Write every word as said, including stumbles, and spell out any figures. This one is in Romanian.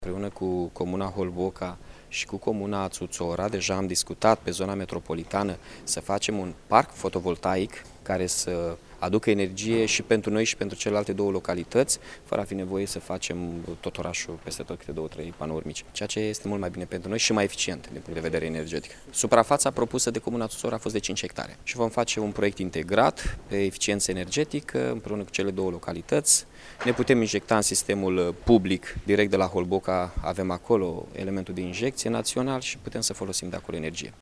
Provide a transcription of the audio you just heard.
Împreună cu Comuna Holboca și cu Comuna Țuțora, deja am discutat pe zona metropolitană să facem un parc fotovoltaic care să aducă energie și pentru noi și pentru celelalte două localități, fără a fi nevoie să facem tot orașul peste tot câte două, trei panouri mici, ceea ce este mult mai bine pentru noi și mai eficient din punct de vedere energetic. Suprafața propusă de Comuna Țuțora a fost de cinci hectare și vom face un proiect integrat pe eficiență energetică împreună cu cele două localități. Ne putem injecta în sistemul public direct de la Holboca, avem acolo elementul de injecție național și putem să folosim de acolo energie.